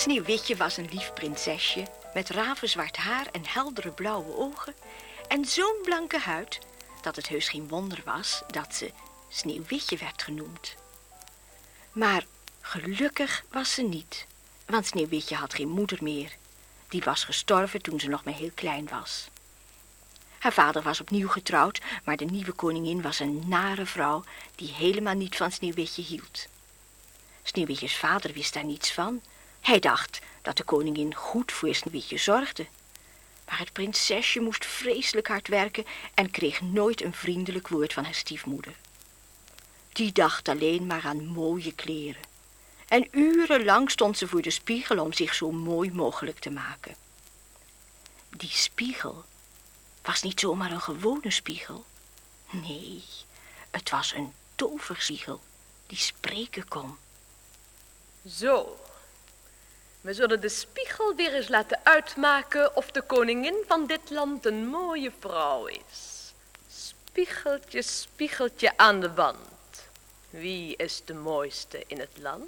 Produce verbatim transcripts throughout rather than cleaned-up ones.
Sneeuwwitje was een lief prinsesje met ravenzwart haar en heldere blauwe ogen en zo'n blanke huid dat het heus geen wonder was dat ze Sneeuwwitje werd genoemd. Maar gelukkig was ze niet, want Sneeuwwitje had geen moeder meer. Die was gestorven toen ze nog maar heel klein was. Haar vader was opnieuw getrouwd, maar de nieuwe koningin was een nare vrouw die helemaal niet van Sneeuwwitje hield. Sneeuwwitjes vader wist daar niets van. Hij dacht dat de koningin goed voor Sneeuwwitje zorgde. Maar het prinsesje moest vreselijk hard werken en kreeg nooit een vriendelijk woord van haar stiefmoeder. Die dacht alleen maar aan mooie kleren. En urenlang stond ze voor de spiegel om zich zo mooi mogelijk te maken. Die spiegel was niet zomaar een gewone spiegel. Nee, het was een toverspiegel die spreken kon. Zo, we zullen de spiegel weer eens laten uitmaken of de koningin van dit land een mooie vrouw is. Spiegeltje, spiegeltje aan de wand. Wie is de mooiste in het land?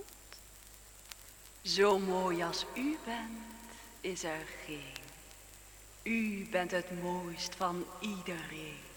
Zo mooi als u bent, is er geen. U bent het mooist van iedereen.